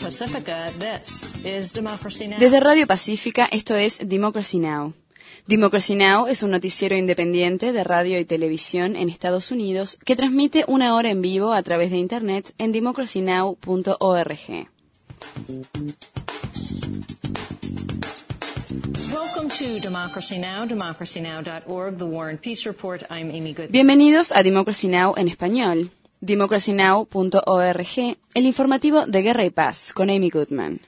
Desde Radio Pacífica, esto es Democracy Now! Democracy Now! Es un noticiero independiente de radio y televisión en Estados Unidos que transmite una hora en vivo a través de Internet en democracynow.org. Bienvenidos a Democracy Now! En español. democracynow.org, el informativo de Guerra y Paz, con Amy Goodman.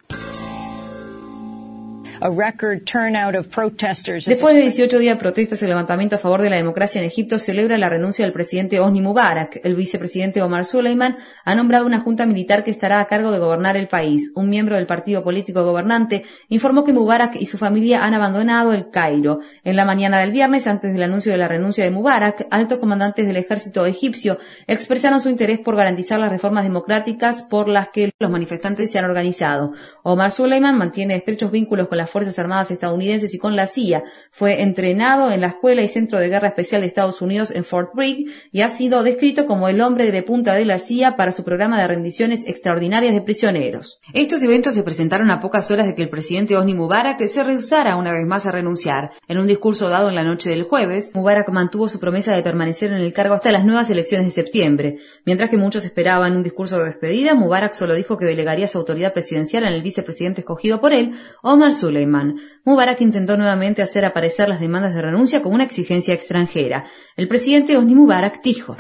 Después de 18 días de protestas, el levantamiento a favor de la democracia en Egipto celebra la renuncia del presidente Hosni Mubarak. El vicepresidente Omar Suleiman ha nombrado una junta militar que estará a cargo de gobernar el país. Un miembro del partido político gobernante informó que Mubarak y su familia han abandonado el Cairo. En la mañana del viernes, antes del anuncio de la renuncia de Mubarak, altos comandantes del ejército egipcio expresaron su interés por garantizar las reformas democráticas por las que los manifestantes se han organizado. Omar Suleiman mantiene estrechos vínculos con las Fuerzas Armadas estadounidenses y con la CIA. Fue entrenado en la Escuela y Centro de Guerra Especial de Estados Unidos en Fort Bragg y ha sido descrito como el hombre de punta de la CIA para su programa de rendiciones extraordinarias de prisioneros. Estos eventos se presentaron a pocas horas de que el presidente Hosni Mubarak se rehusara una vez más a renunciar. En un discurso dado en la noche del jueves, Mubarak mantuvo su promesa de permanecer en el cargo hasta las nuevas elecciones de septiembre. Mientras que muchos esperaban un discurso de despedida, Mubarak solo dijo que delegaría su autoridad presidencial en el vicepresidente escogido por él, Omar Suleiman. Mubarak intentó nuevamente hacer aparecer las demandas de renuncia como una exigencia extranjera. El presidente Hosni Mubarak dijo: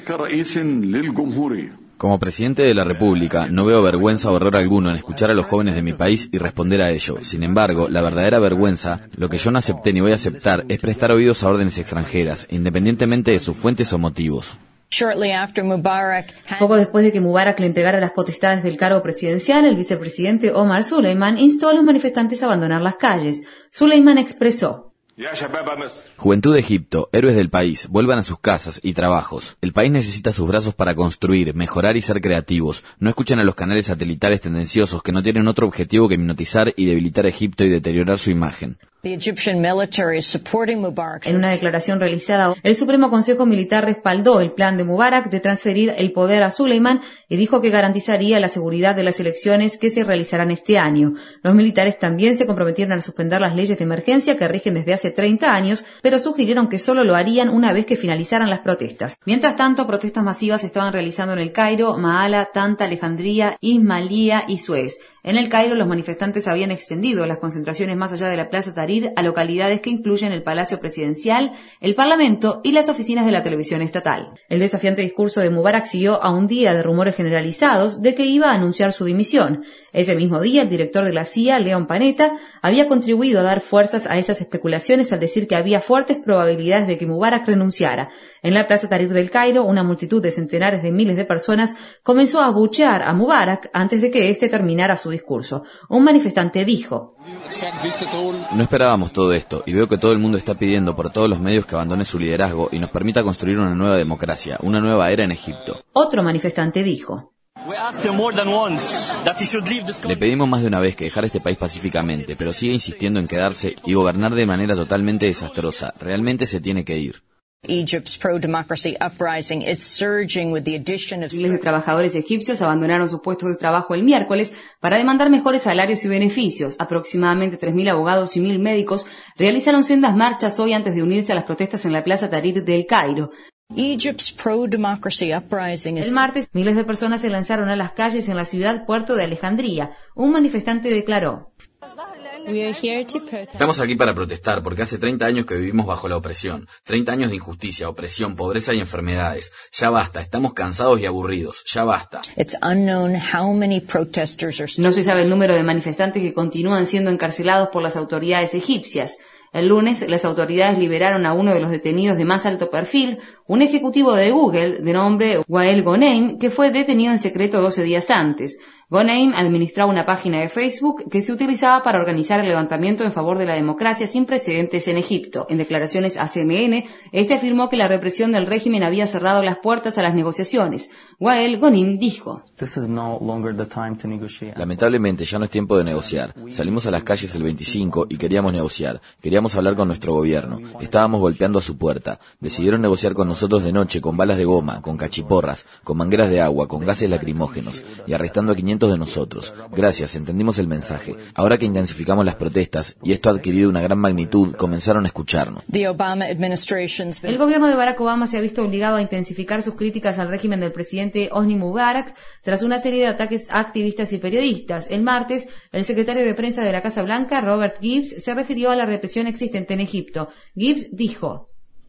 Como presidente de la República, no veo vergüenza o error alguno en escuchar a los jóvenes de mi país y responder a ello. Sin embargo, la verdadera vergüenza, lo que yo no acepté ni voy a aceptar, es prestar oídos a órdenes extranjeras, independientemente de sus fuentes o motivos. Poco después de que Mubarak le entregara las potestades del cargo presidencial, el vicepresidente Omar Suleiman instó a los manifestantes a abandonar las calles. Suleiman expresó: Juventud de Egipto, héroes del país, vuelvan a sus casas y trabajos. El país necesita sus brazos para construir, mejorar y ser creativos. No escuchen a los canales satelitales tendenciosos que no tienen otro objetivo que hipnotizar y debilitar a Egipto y deteriorar su imagen. En una declaración realizada, el Supremo Consejo Militar respaldó el plan de Mubarak de transferir el poder a Suleiman y dijo que garantizaría la seguridad de las elecciones que se realizarán este año. Los militares también se comprometieron a suspender las leyes de emergencia que rigen desde hace 30 años, pero sugirieron que solo lo harían una vez que finalizaran las protestas. Mientras tanto, protestas masivas se estaban realizando en el Cairo, Maala, Tanta, Alejandría, Ismailía y Suez. En el Cairo, los manifestantes habían extendido las concentraciones más allá de la Plaza Tahrir a localidades que incluyen el Palacio Presidencial, el Parlamento y las oficinas de la televisión estatal. El desafiante discurso de Mubarak siguió a un día de rumores generalizados de que iba a anunciar su dimisión. Ese mismo día, el director de la CIA, Leon Panetta, había contribuido a dar fuerzas a esas especulaciones al decir que había fuertes probabilidades de que Mubarak renunciara. En la Plaza Tahrir del Cairo, una multitud de centenares de miles de personas comenzó a abuchear a Mubarak antes de que éste terminara su discurso. Un manifestante dijo: No esperábamos todo esto, y veo que todo el mundo está pidiendo por todos los medios que abandone su liderazgo y nos permita construir una nueva democracia, una nueva era en Egipto. Otro manifestante dijo: Le pedimos más de una vez que dejara este país pacíficamente, pero sigue insistiendo en quedarse y gobernar de manera totalmente desastrosa. Realmente se tiene que ir. Miles de trabajadores egipcios abandonaron sus puestos de trabajo el miércoles para demandar mejores salarios y beneficios. Aproximadamente 3.000 abogados y 1.000 médicos realizaron sendas marchas hoy antes de unirse a las protestas en la Plaza Tahrir del Cairo. El martes, miles de personas se lanzaron a las calles en la ciudad puerto de Alejandría. Un manifestante declaró: Estamos aquí para protestar porque hace 30 años que vivimos bajo la opresión. 30 años de injusticia, opresión, pobreza y enfermedades. Ya basta, estamos cansados y aburridos. Ya basta. No se sabe el número de manifestantes que continúan siendo encarcelados por las autoridades egipcias. El lunes, las autoridades liberaron a uno de los detenidos de más alto perfil, un ejecutivo de Google de nombre Wael Ghonim, que fue detenido en secreto 12 días antes. Ghonim administraba una página de Facebook que se utilizaba para organizar el levantamiento en favor de la democracia sin precedentes en Egipto. En declaraciones a CNN, este afirmó que la represión del régimen había cerrado las puertas a las negociaciones. Wael Ghonim dijo: Lamentablemente ya no es tiempo de negociar. Salimos a las calles el 25 y queríamos negociar. Queríamos hablar con nuestro gobierno. Estábamos golpeando a su puerta. Decidieron negociar con nosotros de noche con balas de goma, con cachiporras, con mangueras de agua, con gases lacrimógenos y arrestando a 500 cientos de nosotros. Gracias, entendimos el mensaje. Ahora que intensificamos las protestas, y esto ha adquirido una gran magnitud, comenzaron a escucharnos. El gobierno de Barack Obama se ha visto obligado a intensificar sus críticas al régimen del presidente Hosni Mubarak tras una serie de ataques a activistas y periodistas. El martes, el secretario de prensa de la Casa Blanca, Robert Gibbs, se refirió a la represión existente en Egipto. Gibbs dijo: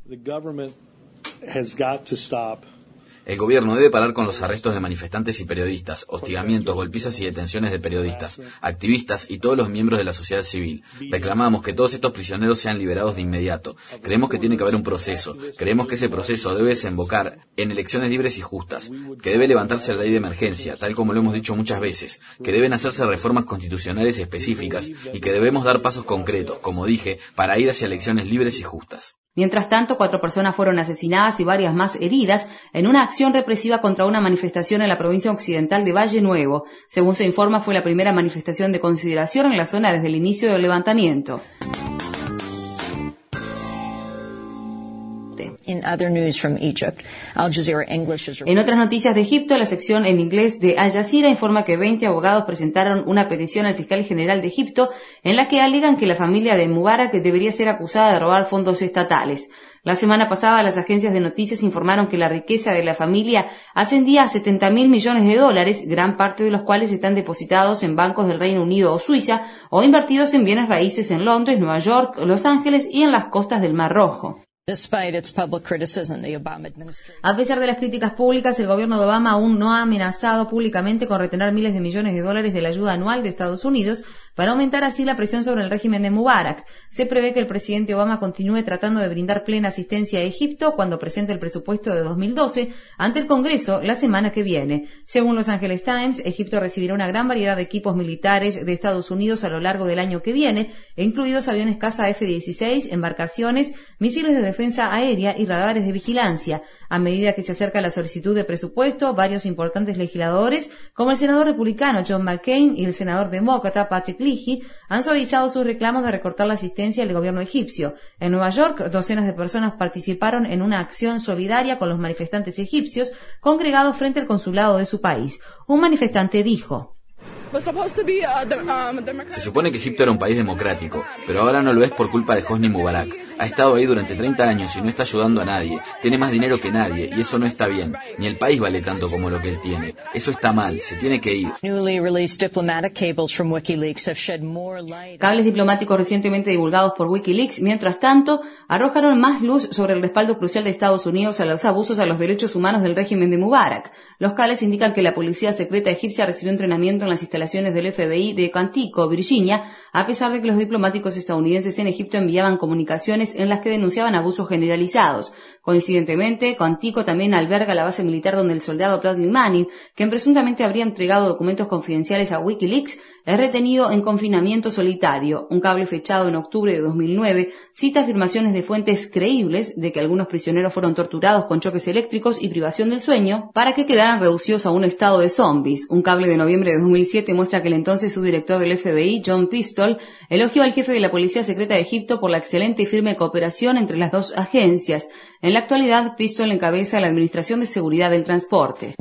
El gobierno debe parar con los arrestos de manifestantes y periodistas, hostigamientos, golpizas y detenciones de periodistas, activistas y todos los miembros de la sociedad civil. Reclamamos que todos estos prisioneros sean liberados de inmediato. Creemos que tiene que haber un proceso. Creemos que ese proceso debe desembocar en elecciones libres y justas, que debe levantarse la ley de emergencia, tal como lo hemos dicho muchas veces, que deben hacerse reformas constitucionales específicas y que debemos dar pasos concretos, como dije, para ir hacia elecciones libres y justas. Mientras tanto, 4 personas fueron asesinadas y varias más heridas en una acción represiva contra una manifestación en la provincia occidental de Valle Nuevo. Según se informa, fue la primera manifestación de consideración en la zona desde el inicio del levantamiento. En otras noticias de Egipto, la sección en inglés de Al Jazeera informa que 20 abogados presentaron una petición al fiscal general de Egipto en la que alegan que la familia de Mubarak debería ser acusada de robar fondos estatales. La semana pasada, las agencias de noticias informaron que la riqueza de la familia ascendía a $70.000 millones, gran parte de los cuales están depositados en bancos del Reino Unido o Suiza o invertidos en bienes raíces en Londres, Nueva York, Los Ángeles y en las costas del Mar Rojo. A pesar de las críticas públicas, el gobierno de Obama aún no ha amenazado públicamente con retener miles de millones de dólares de la ayuda anual de Estados Unidos para aumentar así la presión sobre el régimen de Mubarak. Se prevé que el presidente Obama continúe tratando de brindar plena asistencia a Egipto cuando presente el presupuesto de 2012 ante el Congreso la semana que viene. Según Los Angeles Times, Egipto recibirá una gran variedad de equipos militares de Estados Unidos a lo largo del año que viene, incluidos aviones caza F-16, embarcaciones, misiles de defensa aérea y radares de vigilancia. A medida que se acerca la solicitud de presupuesto, varios importantes legisladores, como el senador republicano John McCain y el senador demócrata Patrick Leahy, han suavizado sus reclamos de recortar la asistencia del gobierno egipcio. En Nueva York, docenas de personas participaron en una acción solidaria con los manifestantes egipcios congregados frente al consulado de su país. Un manifestante dijo: Se supone que Egipto era un país democrático, pero ahora no lo es por culpa de Hosni Mubarak. Ha estado ahí durante 30 años y no está ayudando a nadie. Tiene más dinero que nadie y eso no está bien. Ni el país vale tanto como lo que él tiene. Eso está mal, se tiene que ir. Cables diplomáticos recientemente divulgados por Wikileaks, mientras tanto, arrojaron más luz sobre el respaldo crucial de Estados Unidos a los abusos a los derechos humanos del régimen de Mubarak. Los cables indican que la policía secreta egipcia recibió entrenamiento en las instalaciones del FBI de Quantico, Virginia, a pesar de que los diplomáticos estadounidenses en Egipto enviaban comunicaciones en las que denunciaban abusos generalizados. Coincidentemente, Quantico también alberga la base militar donde el soldado Bradley Manning, quien presuntamente habría entregado documentos confidenciales a Wikileaks, es retenido en confinamiento solitario. Un cable fechado en octubre de 2009 cita afirmaciones de fuentes creíbles de que algunos prisioneros fueron torturados con choques eléctricos y privación del sueño para que quedaran reducidos a un estado de zombies. Un cable de noviembre de 2007 muestra que el entonces subdirector del FBI, John Pistol, elogió al jefe de la Policía Secreta de Egipto por la excelente y firme cooperación entre las dos agencias. En la actualidad, Pistol encabeza la Administración de Seguridad del Transporte.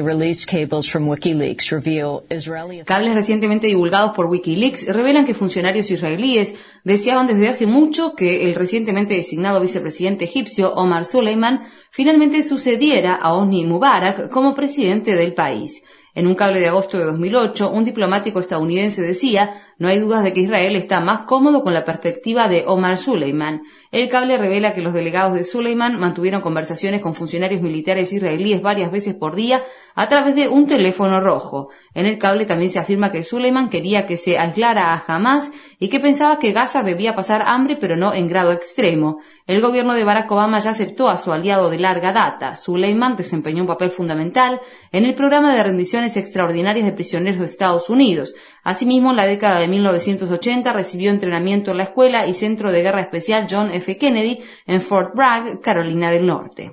Cables recientemente divulgados por Wikileaks revelan que funcionarios israelíes deseaban desde hace mucho que el recientemente designado vicepresidente egipcio Omar Suleiman finalmente sucediera a Hosni Mubarak como presidente del país. En un cable de agosto de 2008, un diplomático estadounidense decía: no hay dudas de que Israel está más cómodo con la perspectiva de Omar Suleiman. El cable revela que los delegados de Suleiman mantuvieron conversaciones con funcionarios militares israelíes varias veces por día a través de un teléfono rojo. En el cable también se afirma que Suleiman quería que se aislara a Hamás y que pensaba que Gaza debía pasar hambre pero no en grado extremo. El gobierno de Barack Obama ya aceptó a su aliado de larga data. Suleiman desempeñó un papel fundamental en el programa de rendiciones extraordinarias de prisioneros de Estados Unidos. Asimismo, en la década de 1980 recibió entrenamiento en la escuela y centro de guerra especial John F. Kennedy en Fort Bragg, Carolina del Norte.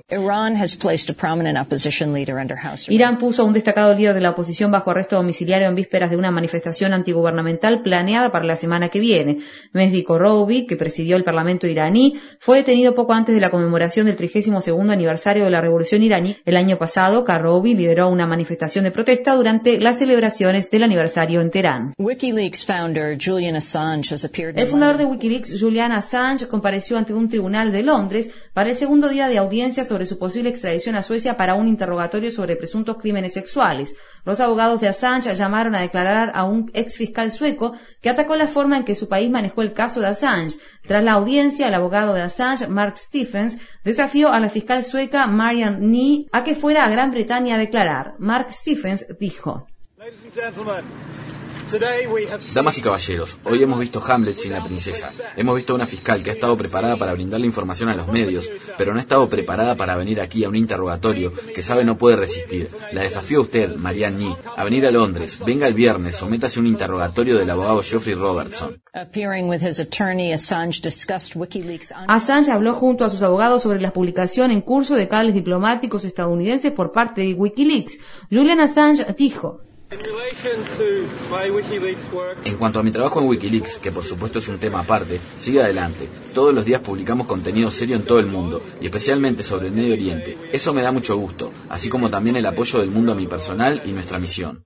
Irán puso a un destacado líder de la oposición bajo arresto domiciliario en vísperas de una manifestación antigubernamental planeada para la semana que viene. Mehdi Khosrowi, que presidió el parlamento iraní, fue detenido poco antes de la conmemoración del 32º aniversario de la revolución iraní. El año pasado, Khosrowi lideró una manifestación de protesta durante las celebraciones del aniversario en Teherán. El fundador de Wikileaks, Julian Assange, compareció ante un tribunal de Londres para el segundo día de audiencia sobre su posible extradición a Suecia para un interrogatorio sobre presuntos crímenes sexuales. Los abogados de Assange llamaron a declarar a un ex fiscal sueco que atacó la forma en que su país manejó el caso de Assange. Tras la audiencia, el abogado de Assange, Mark Stephens, desafió a la fiscal sueca Marianne Ny a que fuera a Gran Bretaña a declarar. Mark Stephens dijo: Damas y caballeros, hoy hemos visto Hamlet sin la princesa. Hemos visto a una fiscal que ha estado preparada para brindar la información a los medios, pero no ha estado preparada para venir aquí a un interrogatorio que sabe no puede resistir. La desafío a usted, Marianne Ny, a venir a Londres. Venga el viernes, sométase a un interrogatorio del abogado Geoffrey Robertson. Assange habló junto a sus abogados sobre la publicación en curso de cables diplomáticos estadounidenses por parte de Wikileaks. Julian Assange dijo: En cuanto a mi trabajo en Wikileaks, que por supuesto es un tema aparte, sigue adelante. Todos los días publicamos contenido serio en todo el mundo, y especialmente sobre el Medio Oriente. Eso me da mucho gusto, así como también el apoyo del mundo a mi personal y nuestra misión.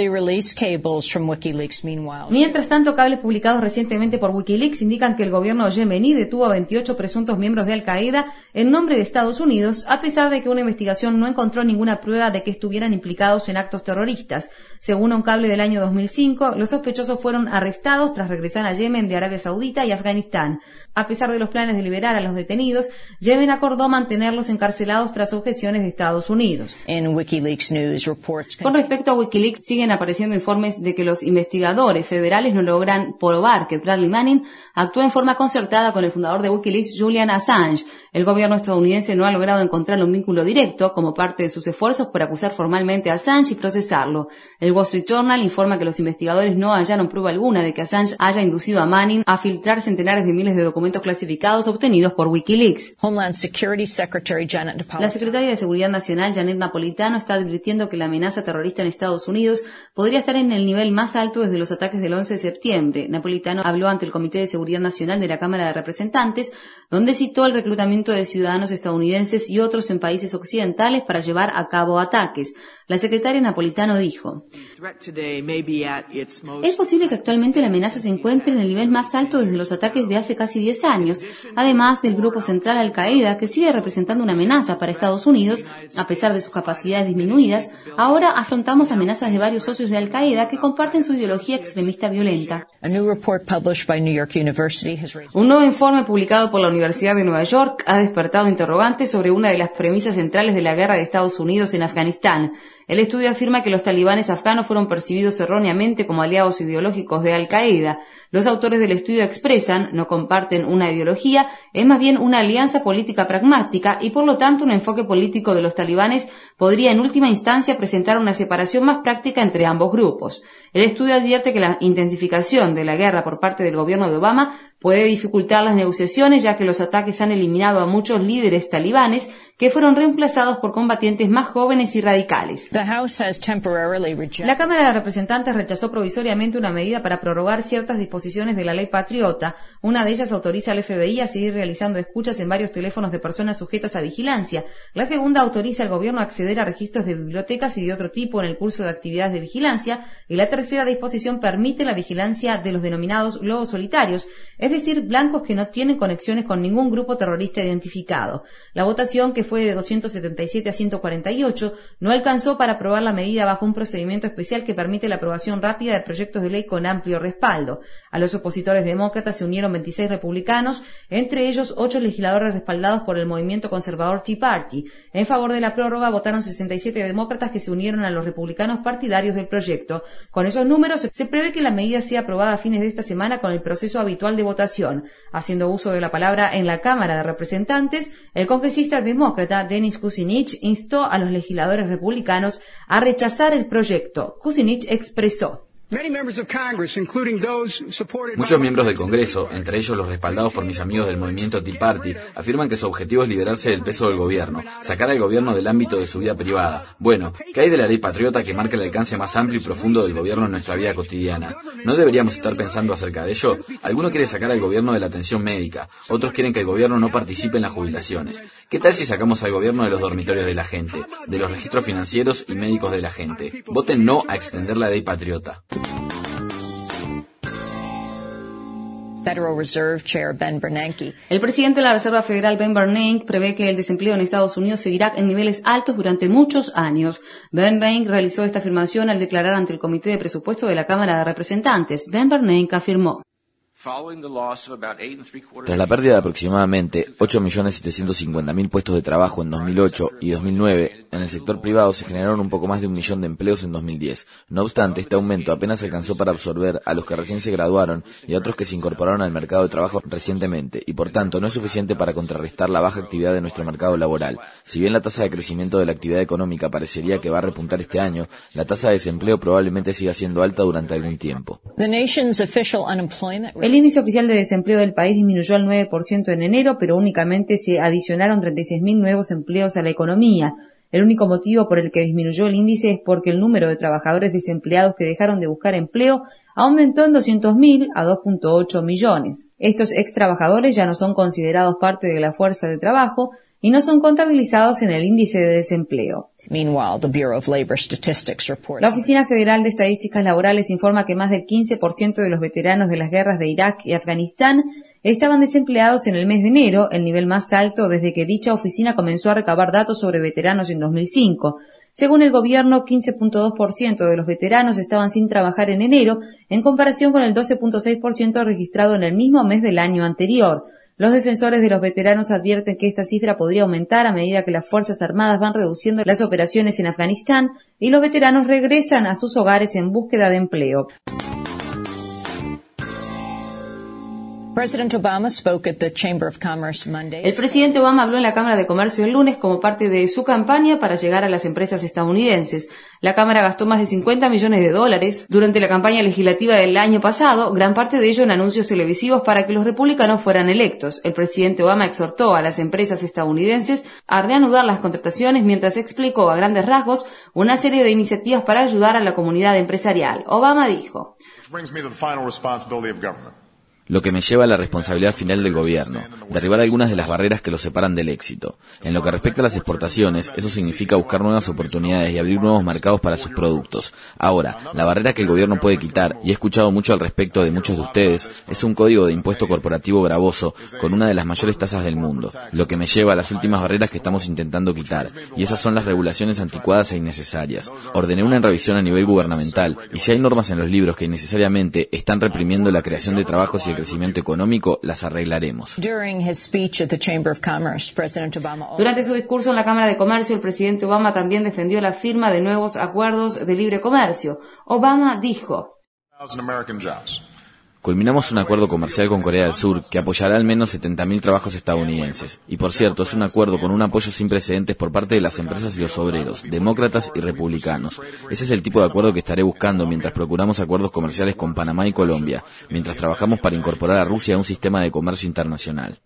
Mientras tanto, cables publicados recientemente por Wikileaks indican que el gobierno yemení detuvo a 28 presuntos miembros de Al-Qaeda en nombre de Estados Unidos, a pesar de que una investigación no encontró ninguna prueba de que estuvieran implicados en actos terroristas. Según un cable del año 2005, los sospechosos fueron arrestados tras regresar a Yemen de Arabia Saudita y Afganistán. A pesar de los planes de liberar a los detenidos, Yemen acordó mantenerlos encarcelados tras objeciones de Estados Unidos. Con respecto a Wikileaks, siguen apareciendo informes de que los investigadores federales no logran probar que Bradley Manning actuó en forma concertada con el fundador de Wikileaks, Julian Assange. El gobierno estadounidense no ha logrado encontrar un vínculo directo como parte de sus esfuerzos por acusar formalmente a Assange y procesarlo. El Wall Street Journal informa que los investigadores no hallaron prueba alguna de que Assange haya inducido a Manning a filtrar centenares de miles de documentos clasificados obtenidos por Wikileaks. La secretaria de Seguridad Nacional, Janet Napolitano, está advirtiendo que la amenaza terrorista en Estados Unidos podría estar en el nivel más alto desde los ataques del 11 de septiembre. Napolitano habló ante el Comité de Seguridad Nacional de la Cámara de Representantes, donde citó el reclutamiento de ciudadanos estadounidenses y otros en países occidentales para llevar a cabo ataques. La secretaria Napolitano dijo: es posible que actualmente la amenaza se encuentre en el nivel más alto desde los ataques de hace casi 10 años, además del grupo central Al-Qaeda, que sigue representando una amenaza para Estados Unidos, a pesar de sus capacidades disminuidas. Ahora afrontamos amenazas de varios socios de Al-Qaeda que comparten su ideología extremista violenta. Un nuevo informe publicado por la Universidad de Nueva York ha despertado interrogantes sobre una de las premisas centrales de la guerra de Estados Unidos en Afganistán. El estudio afirma que los talibanes afganos fueron percibidos erróneamente como aliados ideológicos de Al-Qaeda. Los autores del estudio expresan, no comparten una ideología, es más bien una alianza política pragmática y por lo tanto un enfoque político de los talibanes podría en última instancia presentar una separación más práctica entre ambos grupos. El estudio advierte que la intensificación de la guerra por parte del gobierno de Obama puede dificultar las negociaciones, ya que los ataques han eliminado a muchos líderes talibanes que fueron reemplazados por combatientes más jóvenes y radicales. La Cámara de Representantes rechazó provisoriamente una medida para prorrogar ciertas disposiciones de la Ley Patriota. Una de ellas autoriza al FBI a seguir realizando escuchas en varios teléfonos de personas sujetas a vigilancia. La segunda autoriza al gobierno a acceder a registros de bibliotecas y de otro tipo en el curso de actividades de vigilancia. Y la tercera disposición permite la vigilancia de los denominados lobos solitarios, es decir, blancos que no tienen conexiones con ningún grupo terrorista identificado. La votación, que fue de 277 a 148, no alcanzó para aprobar la medida bajo un procedimiento especial que permite la aprobación rápida de proyectos de ley con amplio respaldo. A los opositores demócratas se unieron 26 republicanos, entre ellos 8 legisladores respaldados por el movimiento conservador Tea Party. En favor de la prórroga votaron 67 demócratas que se unieron a los republicanos partidarios del proyecto. Con esos números, se prevé que la medida sea aprobada a fines de esta semana con el proceso habitual de votación. Haciendo uso de la palabra en la Cámara de Representantes, el congresista demócrata Dennis Kucinich instó a los legisladores republicanos a rechazar el proyecto. Kucinich expresó: Muchos miembros del Congreso, entre ellos los respaldados por mis amigos del movimiento Tea Party, afirman que su objetivo es liberarse del peso del gobierno, sacar al gobierno del ámbito de su vida privada. Bueno, ¿qué hay de la ley patriota que marca el alcance más amplio y profundo del gobierno en nuestra vida cotidiana? ¿No deberíamos estar pensando acerca de ello? Algunos quieren sacar al gobierno de la atención médica, otros quieren que el gobierno no participe en las jubilaciones. ¿Qué tal si sacamos al gobierno de los dormitorios de la gente, de los registros financieros y médicos de la gente? Voten no a extender la ley patriota. El presidente de la Reserva Federal, Ben Bernanke, prevé que el desempleo en Estados Unidos seguirá en niveles altos durante muchos años. Bernanke realizó esta afirmación al declarar ante el Comité de Presupuesto de la Cámara de Representantes. Ben Bernanke afirmó: tras la pérdida de aproximadamente 8.750.000 puestos de trabajo en 2008 y 2009, en el sector privado se generaron un poco más de 1 millón de empleos en 2010. No obstante, este aumento apenas alcanzó para absorber a los que recién se graduaron y a otros que se incorporaron al mercado de trabajo recientemente, y por tanto no es suficiente para contrarrestar la baja actividad de nuestro mercado laboral. Si bien la tasa de crecimiento de la actividad económica parecería que va a repuntar este año, la tasa de desempleo probablemente siga siendo alta durante algún tiempo. El índice oficial de desempleo del país disminuyó al 9% en enero, pero únicamente se adicionaron 36.000 nuevos empleos a la economía. El único motivo por el que disminuyó el índice es porque el número de trabajadores desempleados que dejaron de buscar empleo aumentó en 200.000 a 2.8 millones. Estos ex trabajadores ya no son considerados parte de la fuerza de trabajo y no son contabilizados en el índice de desempleo. La Oficina Federal de Estadísticas Laborales informa que más del 15% de los veteranos de las guerras de Irak y Afganistán estaban desempleados en el mes de enero, el nivel más alto desde que dicha oficina comenzó a recabar datos sobre veteranos en 2005. Según el gobierno, 15.2% de los veteranos estaban sin trabajar en enero, en comparación con el 12.6% registrado en el mismo mes del año anterior. Los defensores de los veteranos advierten que esta cifra podría aumentar a medida que las Fuerzas Armadas van reduciendo las operaciones en Afganistán y los veteranos regresan a sus hogares en búsqueda de empleo. El presidente Obama habló en la Cámara de Comercio el lunes como parte de su campaña para llegar a las empresas estadounidenses. La Cámara gastó más de $50 millones durante la campaña legislativa del año pasado, gran parte de ello en anuncios televisivos para que los republicanos fueran electos. El presidente Obama exhortó a las empresas estadounidenses a reanudar las contrataciones mientras explicó a grandes rasgos una serie de iniciativas para ayudar a la comunidad empresarial. Obama dijo: lo que me lleva a la responsabilidad final del gobierno, derribar algunas de las barreras que lo separan del éxito. En lo que respecta a las exportaciones, eso significa buscar nuevas oportunidades y abrir nuevos mercados para sus productos. Ahora, la barrera que el gobierno puede quitar, y he escuchado mucho al respecto de muchos de ustedes, es un código de impuesto corporativo gravoso con una de las mayores tasas del mundo, lo que me lleva a las últimas barreras que estamos intentando quitar, y esas son las regulaciones anticuadas e innecesarias. Ordené una revisión a nivel gubernamental, y si hay normas en los libros que innecesariamente están reprimiendo la creación de trabajos y el crecimiento económico, las arreglaremos. Durante su discurso en la Cámara de Comercio, el presidente Obama también defendió la firma de nuevos acuerdos de libre comercio. Obama dijo: culminamos un acuerdo comercial con Corea del Sur que apoyará al menos 70.000 trabajos estadounidenses. Y por cierto, es un acuerdo con un apoyo sin precedentes por parte de las empresas y los obreros, demócratas y republicanos. Ese es el tipo de acuerdo que estaré buscando mientras procuramos acuerdos comerciales con Panamá y Colombia, mientras trabajamos para incorporar a Rusia a un sistema de comercio internacional.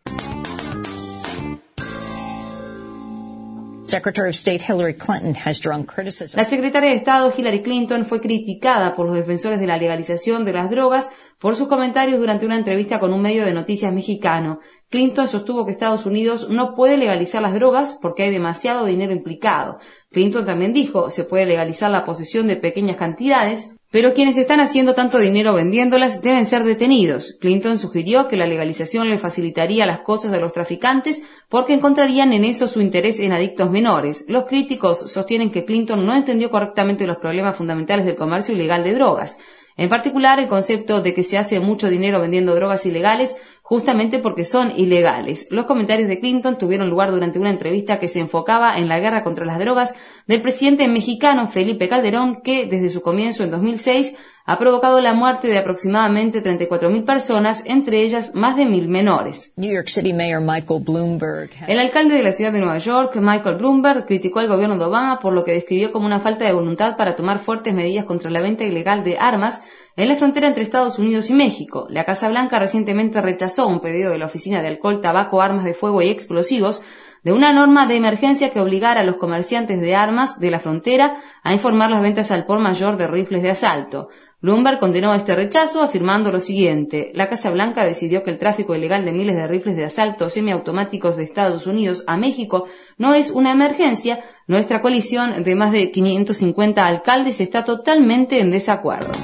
La secretaria de Estado Hillary Clinton fue criticada por los defensores de la legalización de las drogas por sus comentarios durante una entrevista con un medio de noticias mexicano. Clinton sostuvo que Estados Unidos no puede legalizar las drogas porque hay demasiado dinero implicado. Clinton también dijo: se puede legalizar la posesión de pequeñas cantidades, pero quienes están haciendo tanto dinero vendiéndolas deben ser detenidos. Clinton sugirió que la legalización le facilitaría las cosas a los traficantes porque encontrarían en eso su interés en adictos menores. Los críticos sostienen que Clinton no entendió correctamente los problemas fundamentales del comercio ilegal de drogas. En particular, el concepto de que se hace mucho dinero vendiendo drogas ilegales justamente porque son ilegales. Los comentarios de Clinton tuvieron lugar durante una entrevista que se enfocaba en la guerra contra las drogas del presidente mexicano Felipe Calderón, que desde su comienzo en 2006 ha provocado la muerte de aproximadamente 34.000 personas, entre ellas más de 1.000 menores. New York City Mayor Michael Bloomberg. El alcalde de la ciudad de Nueva York, Michael Bloomberg, criticó al gobierno de Obama por lo que describió como una falta de voluntad para tomar fuertes medidas contra la venta ilegal de armas en la frontera entre Estados Unidos y México. La Casa Blanca recientemente rechazó un pedido de la Oficina de Alcohol, Tabaco, Armas de Fuego y Explosivos de una norma de emergencia que obligara a los comerciantes de armas de la frontera a informar las ventas al por mayor de rifles de asalto. Bloomberg condenó este rechazo afirmando lo siguiente: la Casa Blanca decidió que el tráfico ilegal de miles de rifles de asalto semiautomáticos de Estados Unidos a México no es una emergencia. Nuestra coalición de más de 550 alcaldes está totalmente en desacuerdo.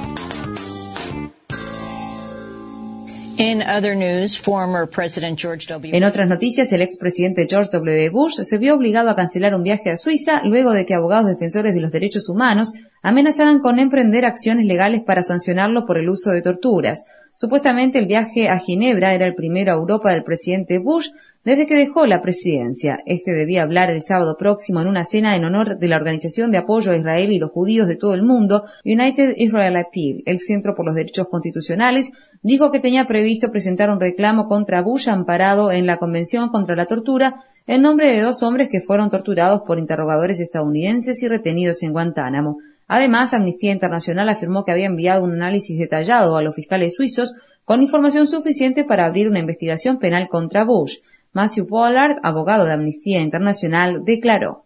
In other news, former President George W. En otras noticias, el expresidente George W. Bush se vio obligado a cancelar un viaje a Suiza luego de que abogados defensores de los derechos humanos amenazaran con emprender acciones legales para sancionarlo por el uso de torturas. Supuestamente el viaje a Ginebra era el primero a Europa del presidente Bush desde que dejó la presidencia. Este debía hablar el sábado próximo en una cena en honor de la Organización de Apoyo a Israel y los Judíos de todo el mundo, United Israel Appeal. El Centro por los Derechos Constitucionales dijo que tenía previsto presentar un reclamo contra Bush amparado en la Convención contra la Tortura en nombre de 2 hombres que fueron torturados por interrogadores estadounidenses y retenidos en Guantánamo. Además, Amnistía Internacional afirmó que había enviado un análisis detallado a los fiscales suizos con información suficiente para abrir una investigación penal contra Bush. Matthew Pollard, abogado de Amnistía Internacional, declaró: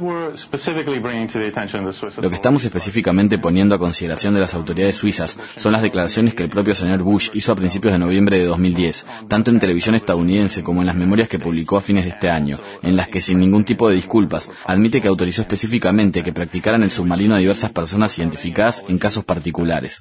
Lo que estamos específicamente poniendo a consideración de las autoridades suizas son las declaraciones que el propio señor Bush hizo a principios de noviembre de 2010, tanto en televisión estadounidense como en las memorias que publicó a fines de este año, en las que sin ningún tipo de disculpas admite que autorizó específicamente que practicaran el submarino a diversas personas identificadas en casos particulares.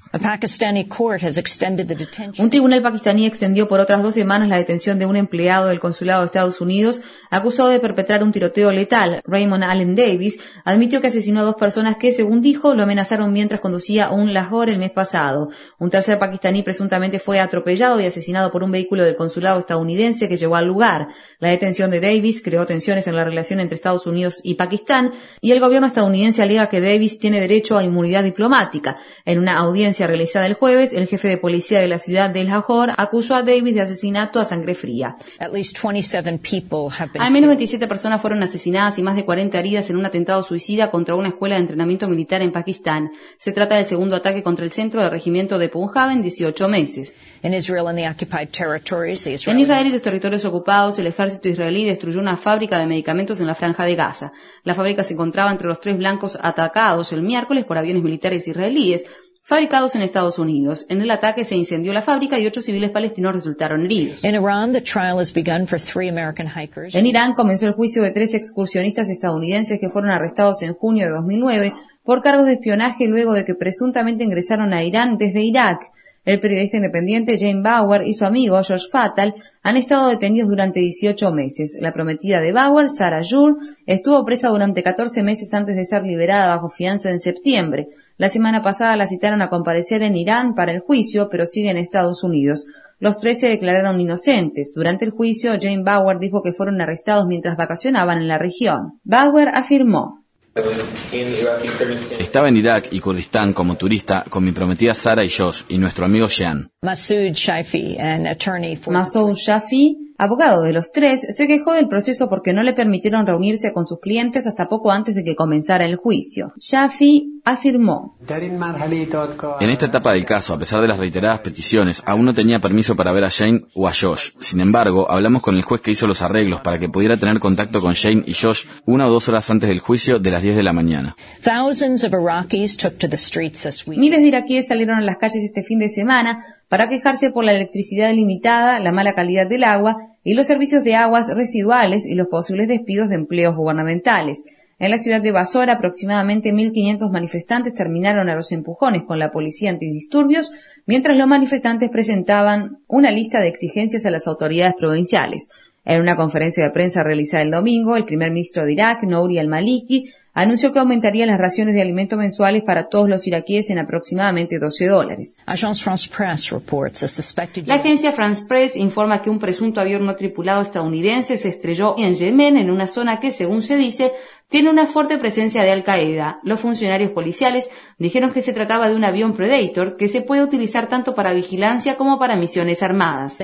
Un tribunal pakistaní extendió por otras 2 semanas la detención de un empleado del consulado de Estados Unidos acusado de perpetrar un tiroteo letal. Raymond Allen Davis admitió que asesinó a 2 personas que, según dijo, lo amenazaron mientras conducía un Lahore el mes pasado. Un tercer pakistaní presuntamente fue atropellado y asesinado por un vehículo del consulado estadounidense que llegó al lugar. La detención de Davis creó tensiones en la relación entre Estados Unidos y Pakistán, y el gobierno estadounidense alega que Davis tiene derecho a inmunidad diplomática. En una audiencia realizada el jueves, el jefe de policía de la ciudad de Lahore acusó a Davis de asesinato a sangre fría. Al menos 27 personas fueron asesinadas y más de 40 heridas en un atentado suicida contra una escuela de entrenamiento militar en Pakistán. Se trata del segundo ataque contra el centro de regimiento de Punjab en 18 meses. En Israel y los territorios ocupados, el ejército israelí destruyó una fábrica de medicamentos en la Franja de Gaza. La fábrica se encontraba entre los 3 blancos atacados el miércoles por aviones militares israelíes fabricados en Estados Unidos. En el ataque se incendió la fábrica y 8 civiles palestinos resultaron heridos. En Irán comenzó el juicio de 3 excursionistas estadounidenses que fueron arrestados en junio de 2009 por cargos de espionaje luego de que presuntamente ingresaron a Irán desde Irak. El periodista independiente Jane Bauer y su amigo George Fatal han estado detenidos durante 18 meses. La prometida de Bauer, Sarah Jur, estuvo presa durante 14 meses antes de ser liberada bajo fianza en septiembre. La semana pasada la citaron a comparecer en Irán para el juicio, pero sigue en Estados Unidos. Los 3 se declararon inocentes. Durante el juicio, Jane Bauer dijo que fueron arrestados mientras vacacionaban en la región. Bauer afirmó: Estaba en Irak y Kurdistán como turista con mi prometida Sara y Josh y nuestro amigo Jean. Masoud Shafi, abogado de los 3, se quejó del proceso porque no le permitieron reunirse con sus clientes hasta poco antes de que comenzara el juicio. Shafi afirmó: En esta etapa del caso, a pesar de las reiteradas peticiones, aún no tenía permiso para ver a Jane o a Josh. Sin embargo, hablamos con el juez que hizo los arreglos para que pudiera tener contacto con Jane y Josh 1 o 2 horas antes del juicio de las 10 de la mañana. Miles de iraquíes salieron a las calles este fin de semana para quejarse por la electricidad limitada, la mala calidad del agua y los servicios de aguas residuales y los posibles despidos de empleos gubernamentales. En la ciudad de Basora, aproximadamente 1.500 manifestantes terminaron a los empujones con la policía antidisturbios, mientras los manifestantes presentaban una lista de exigencias a las autoridades provinciales. En una conferencia de prensa realizada el domingo, el primer ministro de Irak, Nouri al-Maliki, anunció que aumentaría las raciones de alimento mensuales para todos los iraquíes en aproximadamente $12. La agencia France Press informa que un presunto avión no tripulado estadounidense se estrelló en Yemen, en una zona que, según se dice, tiene una fuerte presencia de Al-Qaeda. Los funcionarios policiales dijeron que se trataba de un avión Predator que se puede utilizar tanto para vigilancia como para misiones armadas.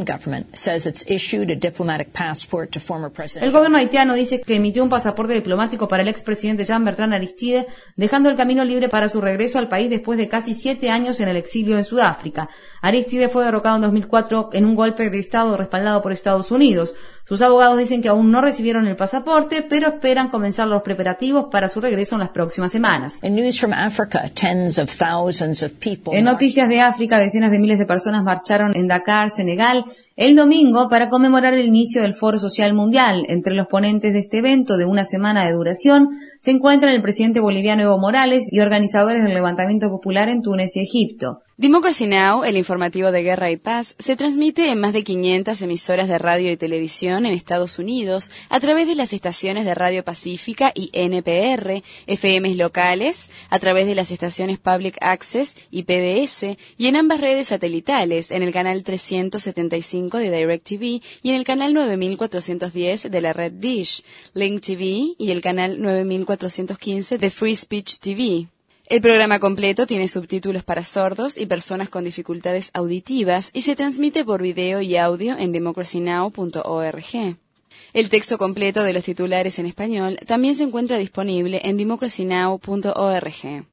El gobierno haitiano dice que emitió un pasaporte diplomático para el expresidente Jean-Bertrand Aristide, dejando el camino libre para su regreso al país después de casi 7 años en el exilio en Sudáfrica. Aristide fue derrocado en 2004 en un golpe de Estado respaldado por Estados Unidos. Sus abogados dicen que aún no recibieron el pasaporte, pero esperan comenzar los preparativos para su regreso en las próximas semanas. En noticias de África, decenas de miles de personas marcharon en Dakar, Senegal, el domingo para conmemorar el inicio del Foro Social Mundial. Entre los ponentes de este evento de una semana de duración se encuentran el presidente boliviano Evo Morales y organizadores del levantamiento popular en Túnez y Egipto. Democracy Now!, el informativo de guerra y paz, se transmite en más de 500 emisoras de radio y televisión en Estados Unidos a través de las estaciones de Radio Pacífica y NPR, FMs locales, a través de las estaciones Public Access y PBS, y en ambas redes satelitales, en el canal 375 de DirecTV y en el canal 9410 de la red Dish, Link TV y el canal 9415 de Free Speech TV. El programa completo tiene subtítulos para sordos y personas con dificultades auditivas y se transmite por video y audio en democracynow.org. El texto completo de los titulares en español también se encuentra disponible en democracynow.org.